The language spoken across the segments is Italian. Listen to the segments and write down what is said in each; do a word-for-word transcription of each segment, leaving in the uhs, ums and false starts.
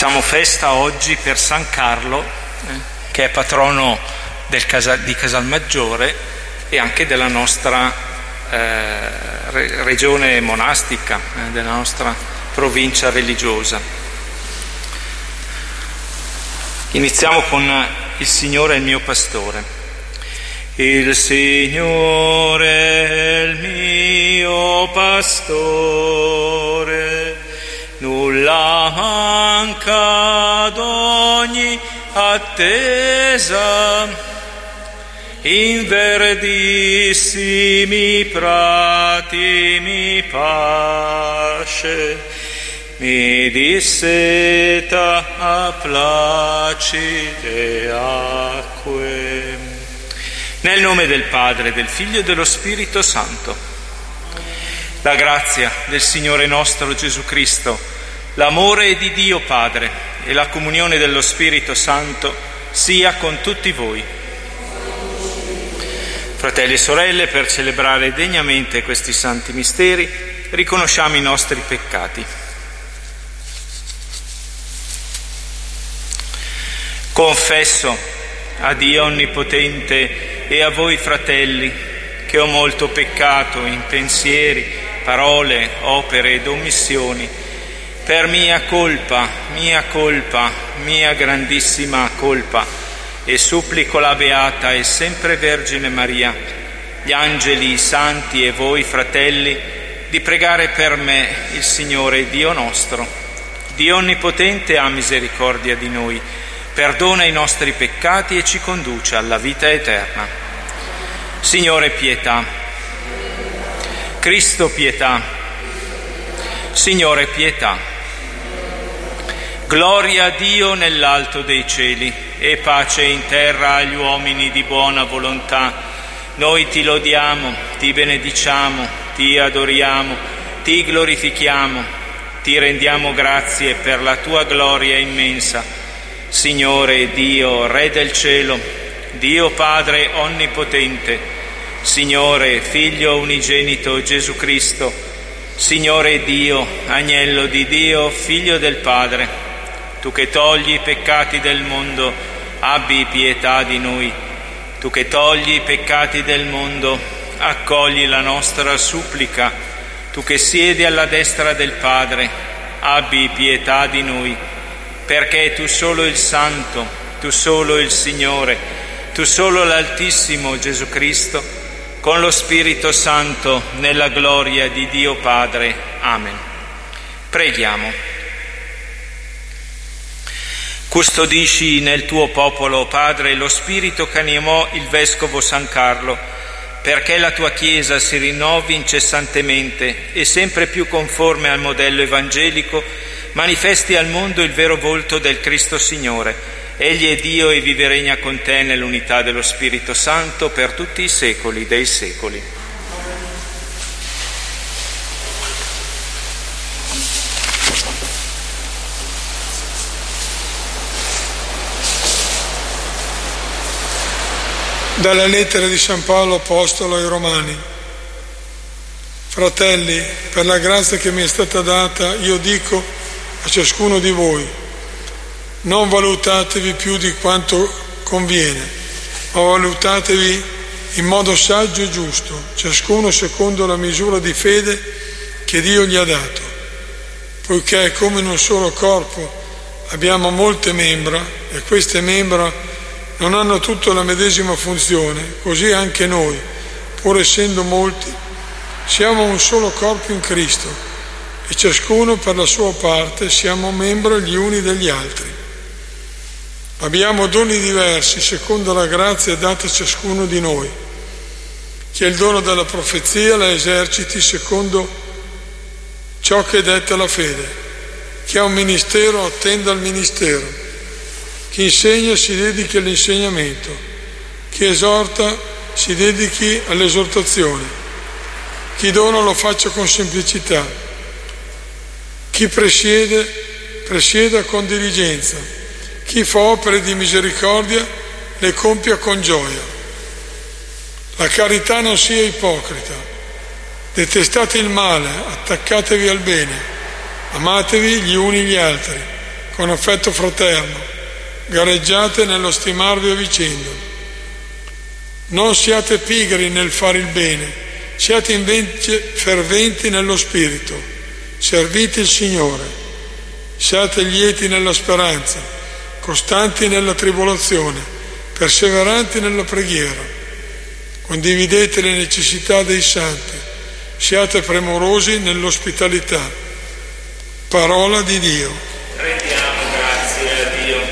Facciamo festa oggi per San Carlo, eh, che è patrono del Casa, di Casalmaggiore e anche della nostra eh, re, regione monastica, eh, della nostra provincia religiosa. Iniziamo con il Signore è il mio pastore. Il Signore è il mio pastore, nulla manca ad ogni attesa, in verdissimi prati mi pasce, mi disseta a placide acque. Nel nome del Padre, del Figlio e dello Spirito Santo. La grazia del Signore nostro Gesù Cristo, l'amore di Dio Padre e la comunione dello Spirito Santo sia con tutti voi. Fratelli e sorelle, per celebrare degnamente questi santi misteri, riconosciamo i nostri peccati. Confesso a Dio Onnipotente e a voi, fratelli, che ho molto peccato in pensieri, parole, opere ed omissioni, per mia colpa, mia colpa, mia grandissima colpa, e supplico la Beata e sempre Vergine Maria, gli angeli, i santi e voi, fratelli, di pregare per me il Signore Dio nostro. Dio Onnipotente ha misericordia di noi, perdona i nostri peccati e ci conduce alla vita eterna. Signore, pietà. Cristo, pietà. Signore, pietà. Gloria a Dio nell'alto dei cieli e pace in terra agli uomini di buona volontà. Noi ti lodiamo, ti benediciamo, ti adoriamo, ti glorifichiamo, ti rendiamo grazie per la tua gloria immensa. Signore Dio, Re del cielo, Dio Padre onnipotente, Signore Figlio unigenito Gesù Cristo, Signore Dio, Agnello di Dio, Figlio del Padre, tu che togli i peccati del mondo, abbi pietà di noi. Tu che togli i peccati del mondo, accogli la nostra supplica. Tu che siedi alla destra del Padre, abbi pietà di noi. Perché tu solo il Santo, tu solo il Signore, tu solo l'Altissimo Gesù Cristo, con lo Spirito Santo, nella gloria di Dio Padre. Amen. Preghiamo. Custodisci nel tuo popolo, Padre, lo spirito che animò il Vescovo San Carlo, perché la tua Chiesa si rinnovi incessantemente e sempre più conforme al modello evangelico manifesti al mondo il vero volto del Cristo Signore. Egli è Dio e vive e regna con te nell'unità dello Spirito Santo per tutti i secoli dei secoli. Dalla lettera di San Paolo Apostolo ai Romani. Fratelli, per la grazia che mi è stata data, io dico a ciascuno di voi: non valutatevi più di quanto conviene, ma valutatevi in modo saggio e giusto, ciascuno secondo la misura di fede che Dio gli ha dato. Poiché come in un solo corpo abbiamo molte membra e queste membra non hanno tutte la medesima funzione, così anche noi, pur essendo molti, siamo un solo corpo in Cristo e ciascuno per la sua parte siamo membri gli uni degli altri. Abbiamo doni diversi secondo la grazia data a ciascuno di noi. Chi ha il dono della profezia la eserciti secondo ciò che è detta la fede. Chi ha un ministero attenda al ministero. Chi insegna si dedichi all'insegnamento. Chi esorta si dedichi all'esortazione. Chi dona lo faccia con semplicità. Chi presiede, presieda con diligenza. Chi fa opere di misericordia le compia con gioia. La carità non sia ipocrita. Detestate il male, attaccatevi al bene, amatevi gli uni gli altri, con affetto fraterno, gareggiate nello stimarvi a vicenda. Non siate pigri nel fare il bene, siate invece ferventi nello spirito, servite il Signore, siate lieti nella speranza, costanti nella tribolazione, perseveranti nella preghiera, condividete le necessità dei santi, siate premurosi nell'ospitalità. Parola di Dio. Rendiamo grazie a Dio.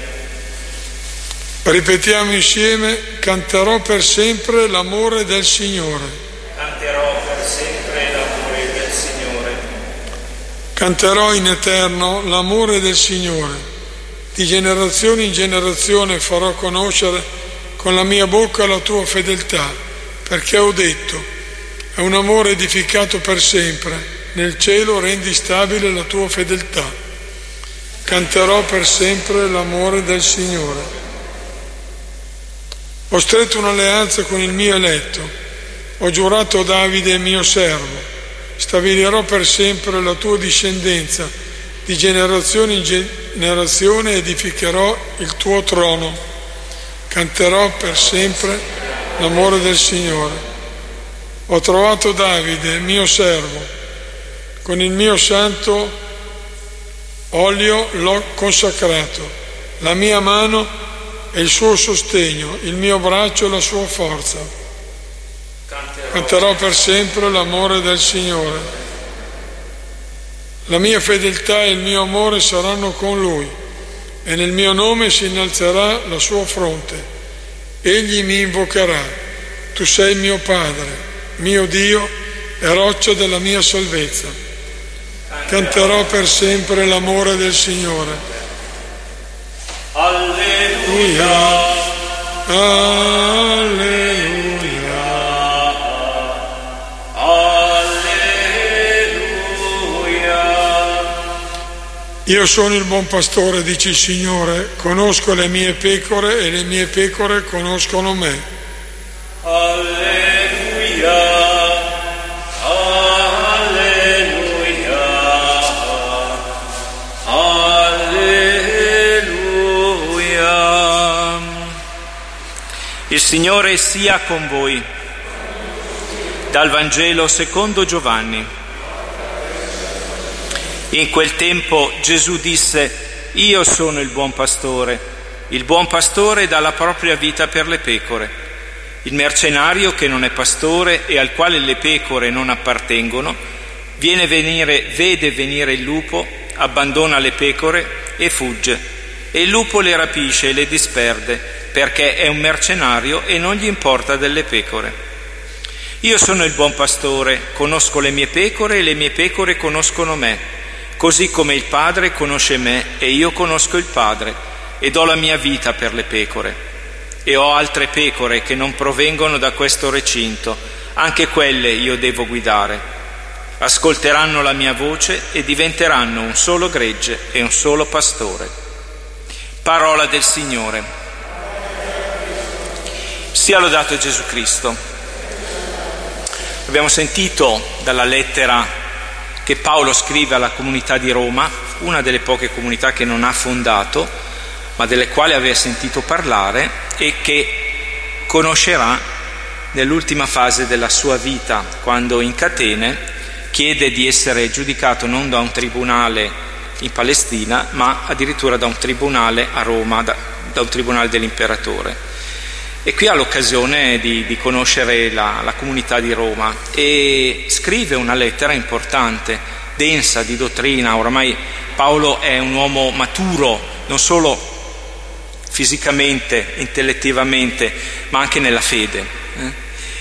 Ripetiamo insieme: canterò per sempre l'amore del Signore. Canterò per sempre l'amore del Signore. Canterò in eterno l'amore del Signore. Di generazione in generazione farò conoscere con la mia bocca la tua fedeltà, perché ho detto: è un amore edificato per sempre, nel cielo rendi stabile la tua fedeltà. Canterò per sempre l'amore del Signore. Ho stretto un'alleanza con il mio eletto, ho giurato a Davide mio servo, stabilirò per sempre la tua discendenza, di generazione in generazione edificherò il tuo trono. Canterò per sempre l'amore del Signore. Ho trovato Davide mio servo, con il mio santo olio l'ho consacrato, la mia mano è il suo sostegno, il mio braccio è la sua forza. Canterò per sempre l'amore del Signore. La mia fedeltà e il mio amore saranno con lui, e nel mio nome si innalzerà la sua fronte. Egli mi invocherà: tu sei mio Padre, mio Dio e roccia della mia salvezza. Canterò per sempre l'amore del Signore. Alleluia, alleluia, alleluia. Io sono il buon pastore, dice il Signore, conosco le mie pecore e le mie pecore conoscono me. Alleluia. Il Signore sia con voi. Dal Vangelo secondo Giovanni. In quel tempo Gesù disse: io sono il buon pastore. Il buon pastore dà la propria vita per le pecore. Il mercenario che non è pastore e al quale le pecore non appartengono, viene venire, vede venire il lupo, abbandona le pecore e fugge. E il lupo le rapisce e le disperde, perché è un mercenario e non gli importa delle pecore. Io sono il buon pastore, conosco le mie pecore e le mie pecore conoscono me, così come il Padre conosce me e io conosco il Padre, e do la mia vita per le pecore. E ho altre pecore che non provengono da questo recinto, anche quelle io devo guidare. Ascolteranno la mia voce e diventeranno un solo gregge e un solo pastore. Parola del Signore. Sia lodato Gesù Cristo. Abbiamo sentito dalla lettera che Paolo scrive alla comunità di Roma, una delle poche comunità che non ha fondato, ma delle quali aveva sentito parlare e che conoscerà nell'ultima fase della sua vita, quando in catene chiede di essere giudicato non da un tribunale in Palestina, ma addirittura da un tribunale a Roma, da, da un tribunale dell'imperatore. E qui ha l'occasione di, di conoscere la, la comunità di Roma e scrive una lettera importante, densa di dottrina. Oramai Paolo è un uomo maturo, non solo fisicamente, intellettivamente, ma anche nella fede. Eh?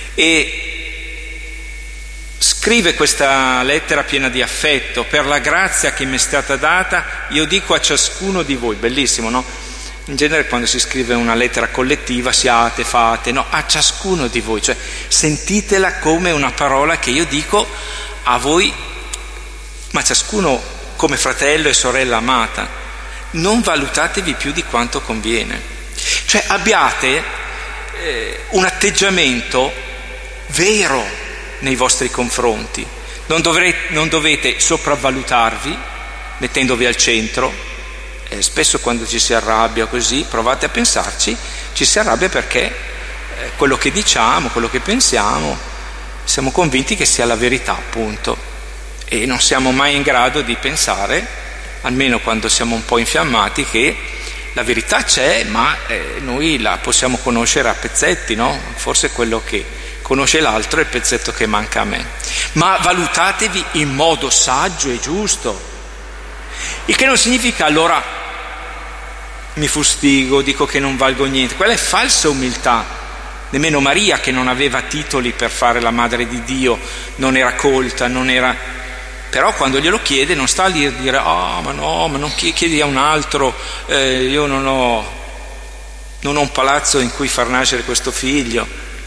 E scrive questa lettera piena di affetto: per la grazia che mi è stata data, io dico a ciascuno di voi. Bellissimo, no? In genere quando si scrive una lettera collettiva, siate, fate, no, a ciascuno di voi, cioè sentitela come una parola che io dico a voi, ma ciascuno come fratello e sorella amata. Non valutatevi più di quanto conviene, cioè abbiate eh, un atteggiamento vero nei vostri confronti. Non, dovrete, non dovete sopravvalutarvi mettendovi al centro, eh, spesso quando ci si arrabbia così, provate a pensarci, ci si arrabbia perché eh, quello che diciamo, quello che pensiamo, siamo convinti che sia la verità, appunto, e non siamo mai in grado di pensare, almeno quando siamo un po' infiammati, che la verità c'è, ma eh, noi la possiamo conoscere a pezzetti, no? Forse quello che conosce l'altro è il pezzetto che manca a me. Ma valutatevi in modo saggio e giusto, il che non significa allora mi fustigo, dico che non valgo niente. Quella è falsa umiltà. Nemmeno Maria, che non aveva titoli per fare la madre di Dio, non era colta, non era... Però quando glielo chiede non sta lì a dire ah oh, ma no, ma non chiedi a un altro, eh, io non ho, non ho un palazzo in cui far nascere questo figlio.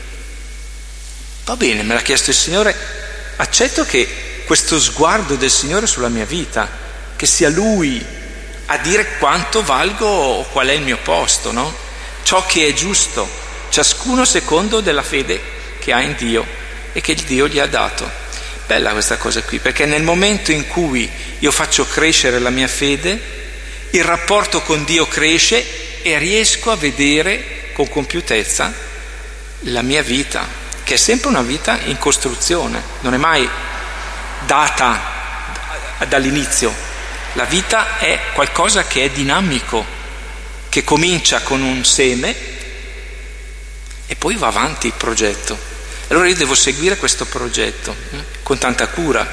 Va bene, me l'ha chiesto il Signore, accetto che questo sguardo del Signore sulla mia vita, che sia Lui a dire quanto valgo o qual è il mio posto, no? Ciò che è giusto, ciascuno secondo della fede che ha in Dio e che il Dio gli ha dato. Bella questa cosa qui, perché nel momento in cui io faccio crescere la mia fede, il rapporto con Dio cresce e riesco a vedere con compiutezza la mia vita, che è sempre una vita in costruzione, non è mai data dall'inizio. La vita è qualcosa che è dinamico, che comincia con un seme e poi va avanti il progetto. Allora io devo seguire questo progetto eh, con tanta cura.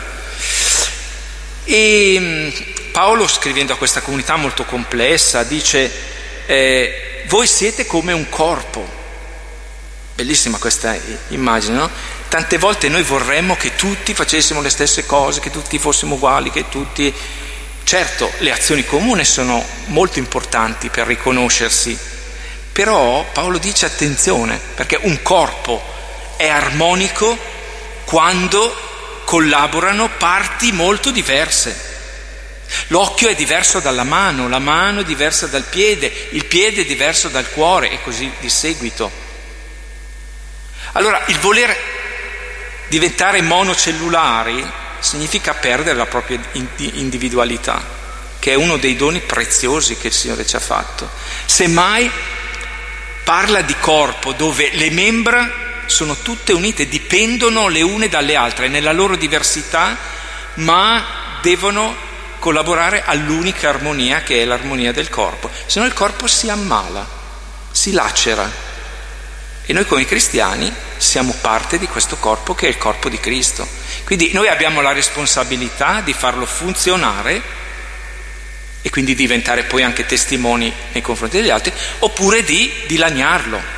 E Paolo, scrivendo a questa comunità molto complessa, dice eh, voi siete come un corpo. Bellissima questa immagine, no? Tante volte noi vorremmo che tutti facessimo le stesse cose, che tutti fossimo uguali, che tutti... Certo, le azioni comuni sono molto importanti per riconoscersi, però Paolo dice attenzione, perché un corpo è armonico quando collaborano parti molto diverse. L'occhio è diverso dalla mano, la mano è diversa dal piede, il piede è diverso dal cuore e così di seguito. Allora, il voler diventare monocellulari significa perdere la propria individualità, che è uno dei doni preziosi che il Signore ci ha fatto. Semmai parla di corpo dove le membra sono tutte unite, dipendono le une dalle altre nella loro diversità, ma devono collaborare all'unica armonia che è l'armonia del corpo, se no il corpo si ammala, si lacera, e noi come cristiani siamo parte di questo corpo che è il corpo di Cristo. Quindi noi abbiamo la responsabilità di farlo funzionare e quindi diventare poi anche testimoni nei confronti degli altri, oppure di dilaniarlo.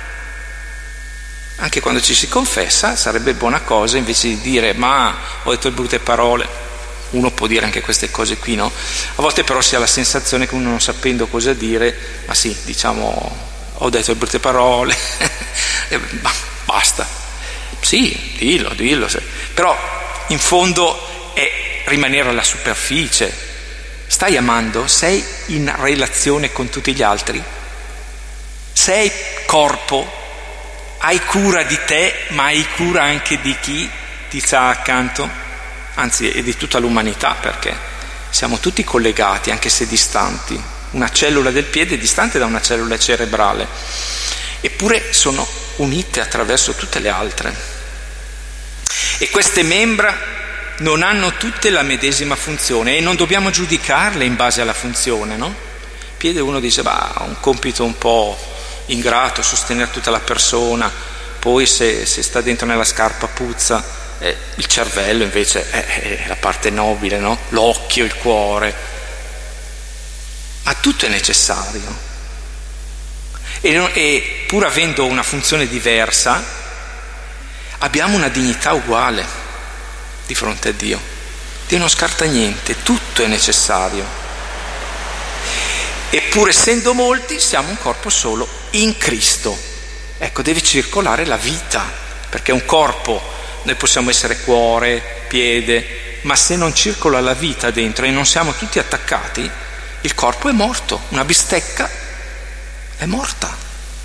Anche quando ci si confessa sarebbe buona cosa, invece di dire ma ho detto brutte parole, uno può dire anche queste cose qui, no? A volte però si ha la sensazione che uno, non sapendo cosa dire, ma sì, diciamo ho detto brutte parole ma basta, sì, dillo, dillo, però in fondo è rimanere alla superficie. Stai amando? Sei in relazione con tutti gli altri? Sei corpo? Hai cura di te, ma hai cura anche di chi ti sta accanto? Anzi, e di tutta l'umanità, perché siamo tutti collegati, anche se distanti. Una cellula del piede è distante da una cellula cerebrale, eppure sono unite attraverso tutte le altre. E queste membra non hanno tutte la medesima funzione e non dobbiamo giudicarle in base alla funzione, no? Il piede, uno dice, bah, ha un compito un po' ingrato, sostenere tutta la persona, poi se, se sta dentro nella scarpa puzza. Eh, il cervello invece è, è la parte nobile, no? L'occhio, il cuore, ma tutto è necessario e, e pur avendo una funzione diversa abbiamo una dignità uguale di fronte a Dio. Dio non scarta niente, tutto è necessario. Eppur essendo molti siamo un corpo solo in Cristo. Ecco, deve circolare la vita, perché un corpo, noi possiamo essere cuore, piede, ma se non circola la vita dentro e non siamo tutti attaccati, il corpo è morto. Una bistecca è morta.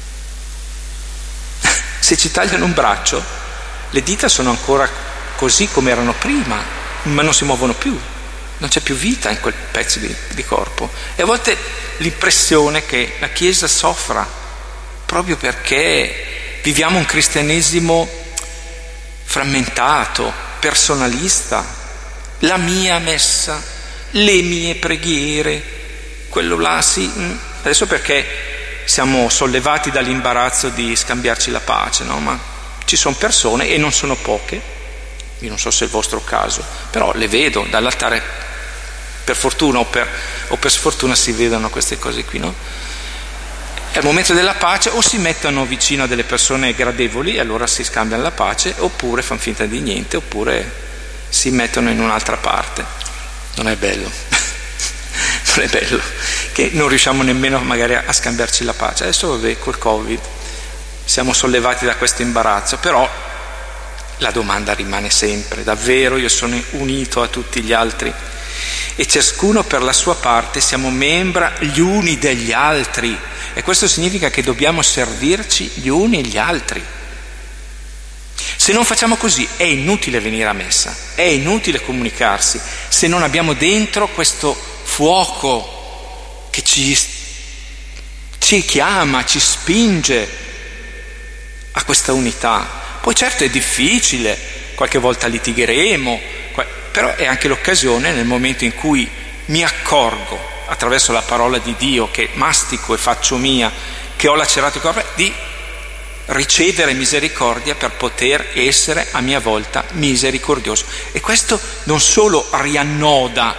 Se ci tagliano un braccio, le dita sono ancora così come erano prima, ma non si muovono più. non c'è più vita in quel pezzo di, di corpo. E a volte l'impressione che la Chiesa soffra proprio perché viviamo un cristianesimo frammentato, personalista, la mia messa, le mie preghiere, quello là sì. Adesso perché siamo sollevati dall'imbarazzo di scambiarci la pace, no? Ma ci sono persone, e non sono poche, io non so se è il vostro caso, però le vedo dall'altare, per fortuna o per, o per sfortuna si vedono queste cose qui, no? È il momento della pace, o si mettono vicino a delle persone gradevoli e allora si scambiano la pace, oppure fanno finta di niente, oppure si mettono in un'altra parte. Non è bello, non è bello, che non riusciamo nemmeno magari a scambiarci la pace. Adesso vabbè, col Covid siamo sollevati da questo imbarazzo, però la domanda rimane sempre: davvero io sono unito a tutti gli altri? E ciascuno per la sua parte siamo membra gli uni degli altri, e questo significa che dobbiamo servirci gli uni e gli altri. Se non facciamo così è inutile venire a messa, è inutile comunicarsi, se non abbiamo dentro questo fuoco che ci, ci chiama, ci spinge a questa unità. Poi certo è difficile, qualche volta litigheremo, però è anche l'occasione, nel momento in cui mi accorgo attraverso la parola di Dio, che mastico e faccio mia, che ho lacerato il corpo, di ricevere misericordia per poter essere a mia volta misericordioso. E questo non solo riannoda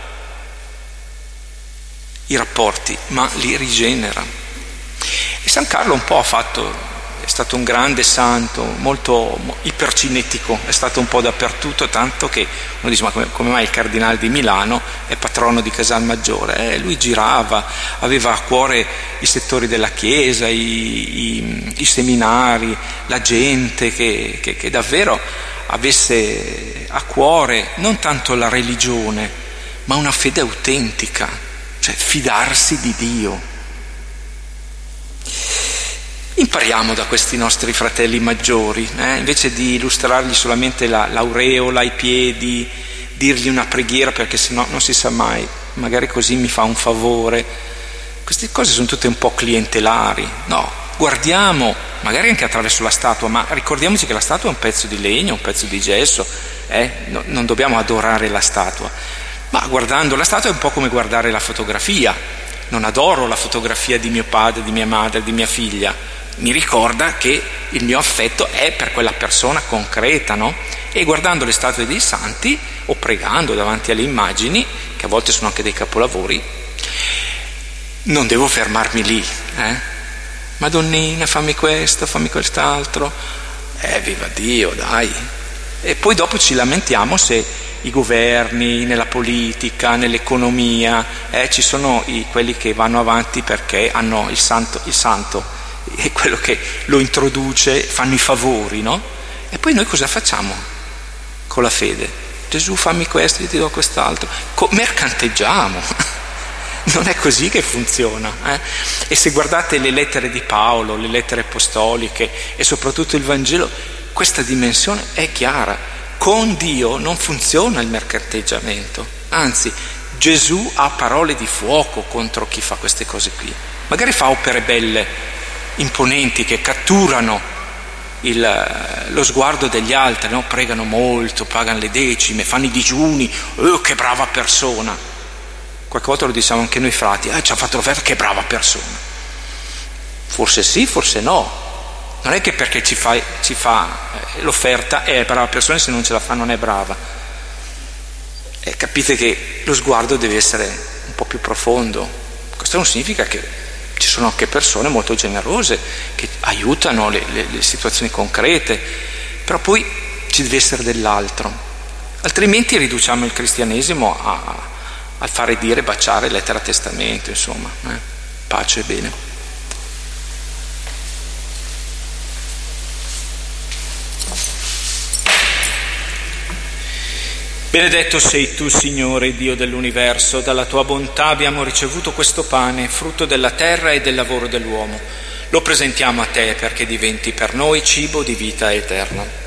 i rapporti, ma li rigenera. E San Carlo un po' ha fatto, è stato un grande santo, molto ipercinetico, è stato un po' dappertutto, tanto che uno dice: ma come, come mai il cardinale di Milano è patrono di Casalmaggiore? Eh, lui girava, aveva a cuore i settori della Chiesa, i, i, i seminari, la gente che, che, che davvero avesse a cuore non tanto la religione, ma una fede autentica, cioè fidarsi di Dio. Impariamo da questi nostri fratelli maggiori, eh? Invece di illustrargli solamente la, l'aureola, i piedi, dirgli una preghiera perché sennò non si sa mai, magari così mi fa un favore. Queste cose sono tutte un po' clientelari. No, guardiamo, magari anche attraverso la statua, ma ricordiamoci che la statua è un pezzo di legno, un pezzo di gesso, eh? no, non dobbiamo adorare la statua, ma guardando la statua è un po' come guardare la fotografia. Non adoro la fotografia di mio padre, di mia madre, di mia figlia. Mi ricorda che il mio affetto è per quella persona concreta, no? E guardando le statue dei santi o pregando davanti alle immagini, che a volte sono anche dei capolavori, non devo fermarmi lì, eh? Madonnina, fammi questo, fammi quest'altro. Eh, viva Dio, dai. E poi dopo ci lamentiamo se i governi, nella politica, nell'economia, eh, ci sono i, quelli che vanno avanti perché hanno il santo, il santo è quello che lo introduce, fanno i favori, no? E poi noi cosa facciamo con la fede? Gesù, fammi questo, io ti do quest'altro. Co- mercanteggiamo. Non è così che funziona, eh? E se guardate le lettere di Paolo, le lettere apostoliche e soprattutto il Vangelo, questa dimensione è chiara. Con Dio non funziona il mercanteggiamento, anzi Gesù ha parole di fuoco contro chi fa queste cose qui. Magari fa opere belle, imponenti, che catturano il, lo sguardo degli altri, no? Pregano molto, pagano le decime, fanno i digiuni, oh, che brava persona. Qualche volta lo diciamo anche noi frati, eh, ci ha fatto l'offerta, che brava persona. Forse sì, forse no. Non è che perché ci fa, ci fa eh, l'offerta è brava persona, se non ce la fa non è brava. Eh, capite che lo sguardo deve essere un po' più profondo. Questo non significa che ci sono anche persone molto generose che aiutano le, le, le situazioni concrete, però poi ci deve essere dell'altro, altrimenti riduciamo il cristianesimo a, a fare dire, baciare, lettera a testamento, insomma, eh? Pace e bene. Benedetto sei tu, Signore, Dio dell'universo, dalla tua bontà abbiamo ricevuto questo pane, frutto della terra e del lavoro dell'uomo. Lo presentiamo a te perché diventi per noi cibo di vita eterna.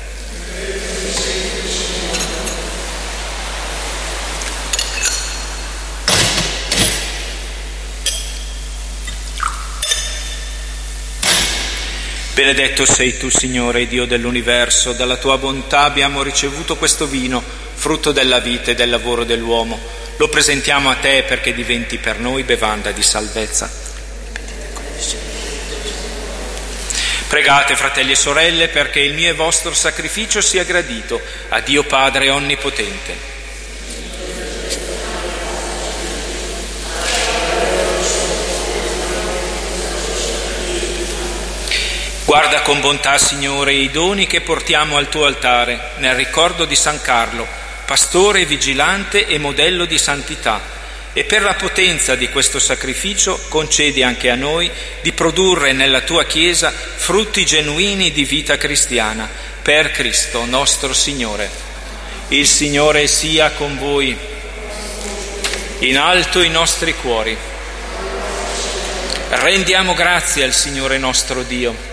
Benedetto sei tu, Signore, Dio dell'universo, dalla tua bontà abbiamo ricevuto questo vino, frutto della vita e del lavoro dell'uomo. Lo presentiamo a te perché diventi per noi bevanda di salvezza. Pregate, fratelli e sorelle, perché il mio e vostro sacrificio sia gradito a Dio Padre Onnipotente. Guarda con bontà, Signore, i doni che portiamo al tuo altare, nel ricordo di San Carlo, pastore vigilante e modello di santità, e per la potenza di questo sacrificio concedi anche a noi di produrre nella tua Chiesa frutti genuini di vita cristiana, per Cristo nostro Signore. Il Signore sia con voi. In alto i nostri cuori. Rendiamo grazie al Signore nostro Dio.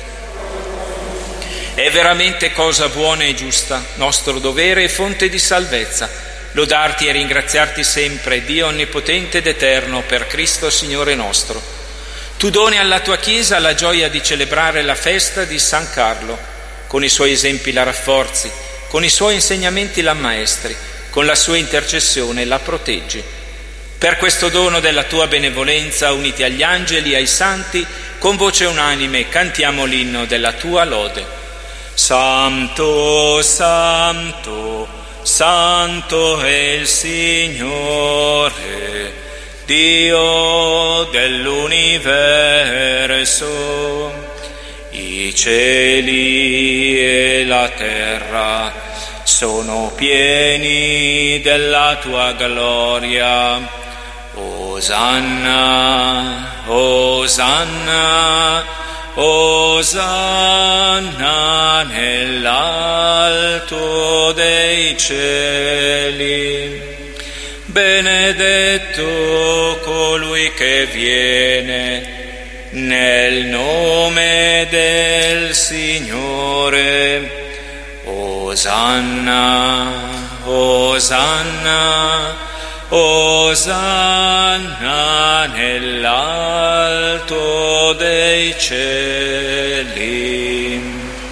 È veramente cosa buona e giusta, nostro dovere e fonte di salvezza, lodarti e ringraziarti sempre, Dio onnipotente ed eterno, per Cristo Signore nostro. Tu doni alla tua Chiesa la gioia di celebrare la festa di San Carlo, con i suoi esempi la rafforzi, con i suoi insegnamenti la ammaestri, con la sua intercessione la proteggi. Per questo dono della tua benevolenza, uniti agli angeli e ai santi, con voce unanime cantiamo l'inno della tua lode. Santo, Santo, Santo è il Signore, Dio dell'universo. I cieli e la terra sono pieni della tua gloria. Osanna, Osanna, Osanna nell'alto dei cieli. Benedetto colui che viene nel nome del Signore. Osanna, Osanna, Osanna nell'alto dei cieli.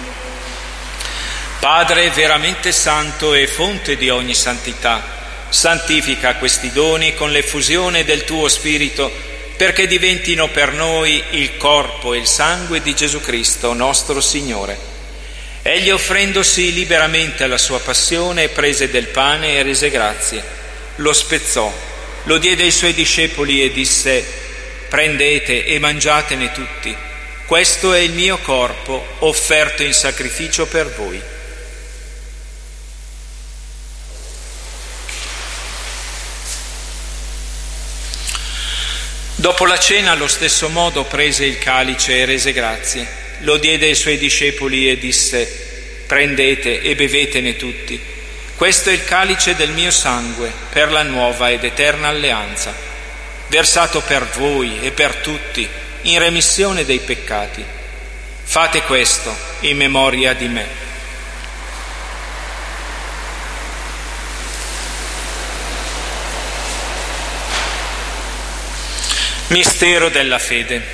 Padre veramente santo e fonte di ogni santità, santifica questi doni con l'effusione del tuo Spirito, perché diventino per noi il corpo e il sangue di Gesù Cristo, nostro Signore. Egli, offrendosi liberamente alla sua passione, prese del pane e rese grazie. Lo spezzò, lo diede ai suoi discepoli e disse: prendete e mangiatene tutti, questo è il mio corpo offerto in sacrificio per voi. Dopo la cena, allo stesso modo, prese il calice e rese grazie, lo diede ai suoi discepoli e disse: prendete e bevetene tutti. Questo è il calice del mio sangue per la nuova ed eterna alleanza, versato per voi e per tutti in remissione dei peccati. Fate questo in memoria di me. Mistero della fede.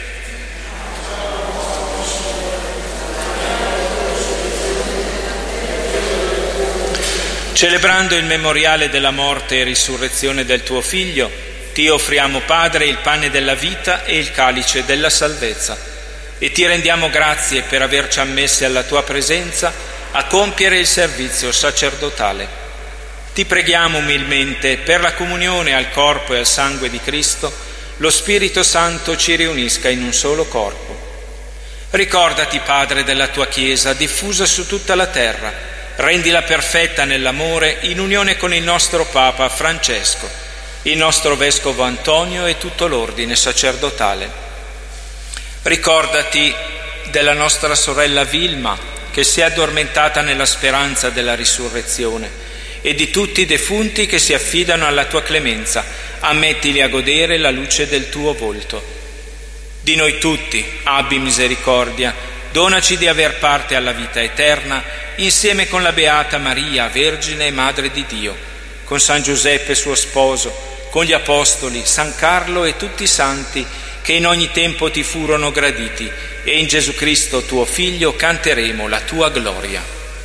Celebrando il memoriale della morte e risurrezione del tuo Figlio, ti offriamo, Padre, il pane della vita e il calice della salvezza, e ti rendiamo grazie per averci ammessi alla tua presenza a compiere il servizio sacerdotale. Ti preghiamo umilmente per la comunione al corpo e al sangue di Cristo, lo Spirito Santo ci riunisca in un solo corpo. Ricordati, Padre, della tua Chiesa diffusa su tutta la terra. Rendila perfetta nell'amore in unione con il nostro Papa Francesco, il nostro Vescovo Antonio e tutto l'ordine sacerdotale. Ricordati della nostra sorella Vilma, che si è addormentata nella speranza della risurrezione, e di tutti i defunti che si affidano alla tua clemenza. Ammettili a godere la luce del tuo volto. Di noi tutti abbi misericordia, donaci di aver parte alla vita eterna, insieme con la Beata Maria, Vergine e Madre di Dio, con San Giuseppe suo sposo, con gli Apostoli, San Carlo e tutti i santi che in ogni tempo ti furono graditi, e in Gesù Cristo tuo Figlio canteremo la tua gloria.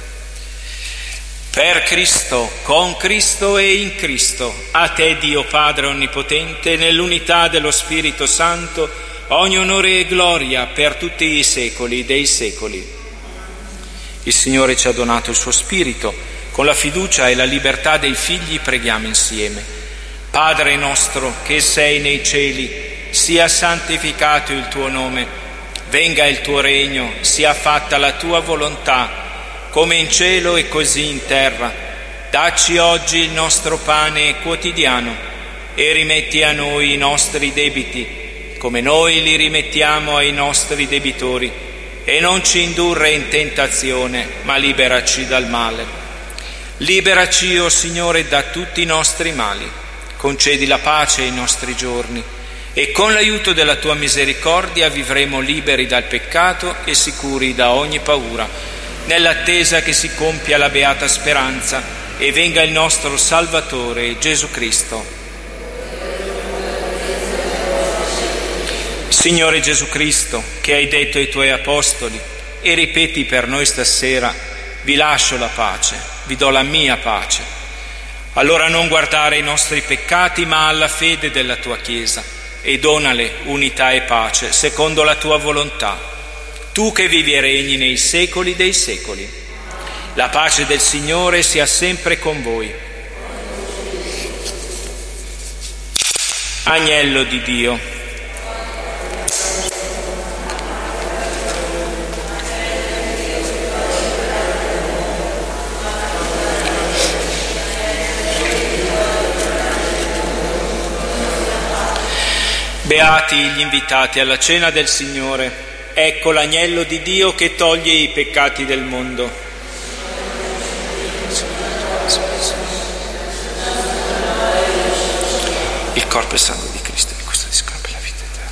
Per Cristo, con Cristo e in Cristo, a te Dio Padre Onnipotente, nell'unità dello Spirito Santo, ogni onore e gloria per tutti i secoli dei secoli. Il Signore ci ha donato il suo Spirito, con la fiducia e la libertà dei figli preghiamo insieme. Padre nostro che sei nei cieli, sia santificato il tuo nome, venga il tuo regno, sia fatta la tua volontà, come in cielo e così in terra. Dacci oggi il nostro pane quotidiano e rimetti a noi i nostri debiti, come noi li rimettiamo ai nostri debitori, e non ci indurre in tentazione, ma liberaci dal male. Liberaci, o Signore, da tutti i nostri mali, concedi la pace ai nostri giorni, e con l'aiuto della tua misericordia vivremo liberi dal peccato e sicuri da ogni paura, nell'attesa che si compia la beata speranza e venga il nostro Salvatore Gesù Cristo. Signore Gesù Cristo, che hai detto ai tuoi apostoli, e ripeti per noi stasera: vi lascio la pace, vi do la mia pace. Allora non guardare ai nostri peccati, ma alla fede della tua Chiesa, e donale unità e pace secondo la tua volontà, tu che vivi e regni nei secoli dei secoli. La pace del Signore sia sempre con voi. Agnello di Dio, beati gli invitati alla cena del Signore. Ecco l'agnello di Dio che toglie i peccati del mondo. Il corpo e il sangue di Cristo vi custodiscono per la vita eterna.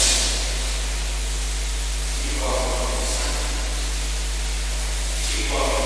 People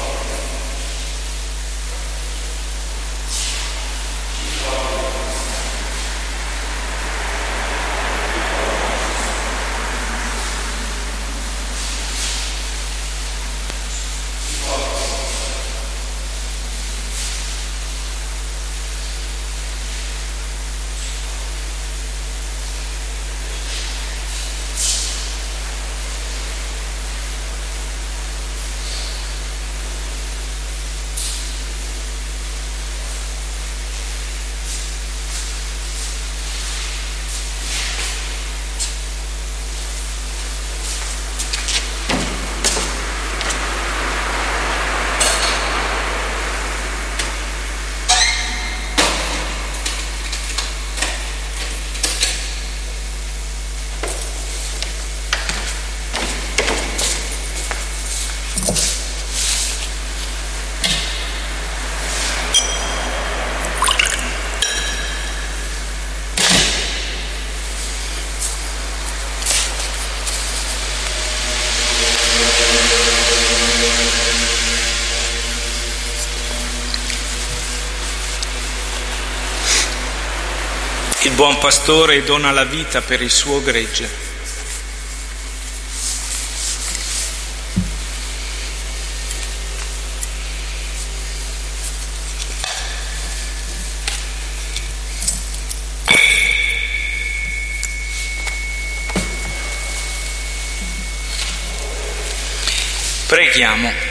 Il buon pastore dona la vita per il suo gregge. Preghiamo.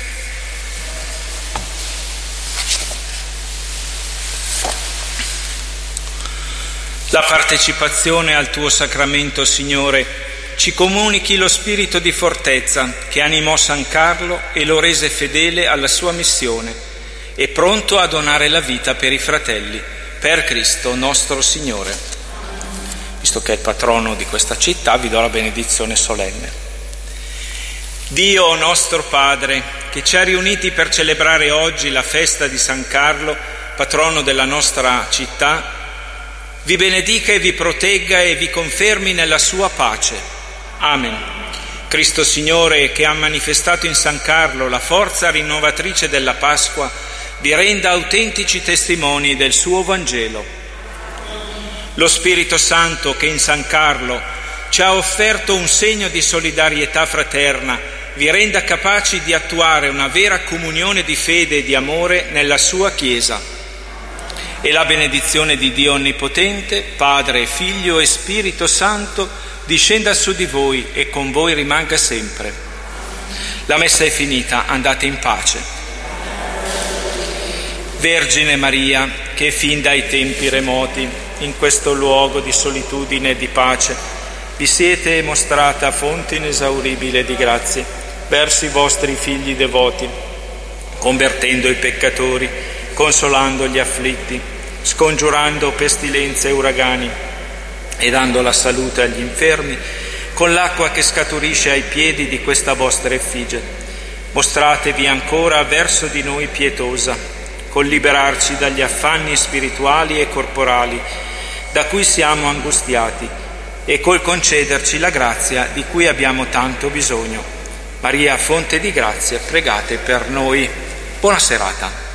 La partecipazione al tuo sacramento, Signore, ci comunichi lo spirito di fortezza che animò San Carlo e lo rese fedele alla sua missione e pronto a donare la vita per i fratelli, per Cristo nostro Signore. Visto che è il patrono di questa città, vi do la benedizione solenne. Dio nostro Padre, che ci ha riuniti per celebrare oggi la festa di San Carlo, patrono della nostra città, vi benedica e vi protegga e vi confermi nella sua pace. Amen. Cristo Signore, che ha manifestato in San Carlo la forza rinnovatrice della Pasqua, vi renda autentici testimoni del suo Vangelo. Lo Spirito Santo, che in San Carlo ci ha offerto un segno di solidarietà fraterna, vi renda capaci di attuare una vera comunione di fede e di amore nella sua Chiesa. E la benedizione di Dio Onnipotente, Padre, Figlio e Spirito Santo, discenda su di voi e con voi rimanga sempre. La messa è finita, andate in pace. Vergine Maria, che fin dai tempi remoti, in questo luogo di solitudine e di pace, vi siete mostrata fonte inesauribile di grazie verso i vostri figli devoti, convertendo i peccatori, consolando gli afflitti, scongiurando pestilenze e uragani e dando la salute agli infermi, con l'acqua che scaturisce ai piedi di questa vostra effigie. Mostratevi ancora verso di noi pietosa, col liberarci dagli affanni spirituali e corporali da cui siamo angustiati e col concederci la grazia di cui abbiamo tanto bisogno. Maria, fonte di grazia, pregate per noi. Buona serata.